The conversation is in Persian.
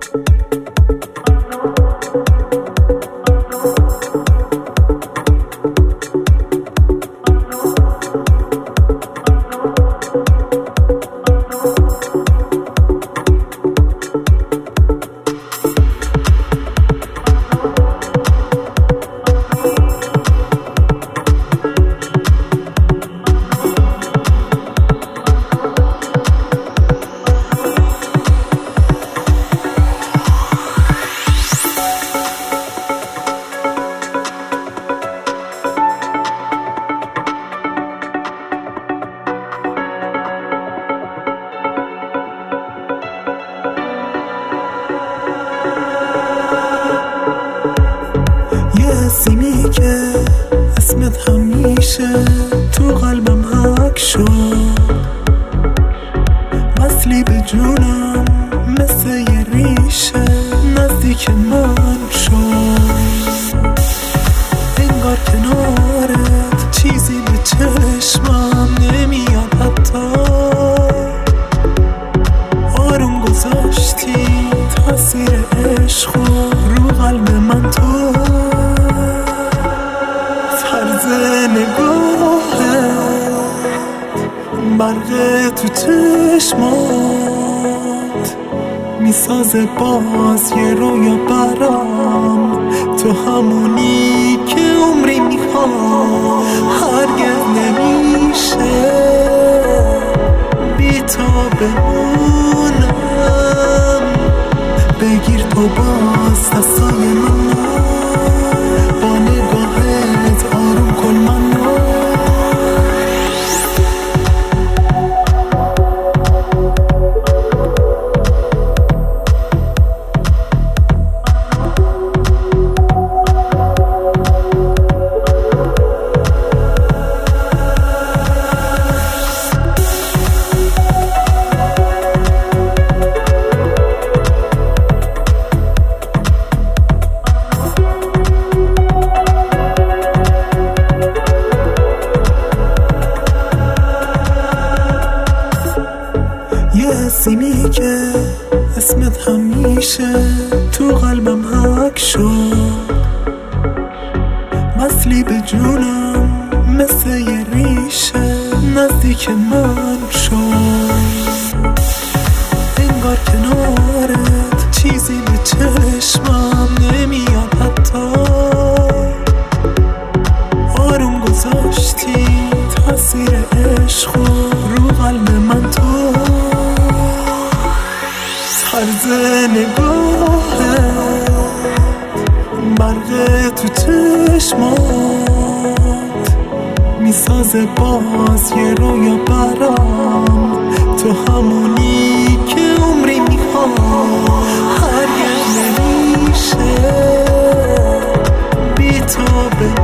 حسینی که اسمت همیشه تو قلبم حک شد، وصلی به جونم مثل یه ریشه نزدیک من شد. انگار کنارت چیزی به چشمم نمیاد، حتی آروم گذاشتی تاثیر عشق رو قلب من. تو طرز نگاهت برق تو چشمات میسازه باز یه رویا برام. تو همونی که عمری میخوام، هرگز نمیشه بی تو بمونم. بگیر تو باز دستای من، با نگاهت آروم کن من. حسینی که اسمت همیشه تو قلبم حک شد، وصلی به جونم مثل یه ریشه نزدیک من شد. انگار کنارت چیزی به چشمم نمیاد، حتی آروم گذاشتی تاثیر عشق رو قلب من. تو طرز نگاهت برق تو چشمات میسازه باز یه رویا برام. تو همونی که عمری میخوام، هرگز نمیشه بی تو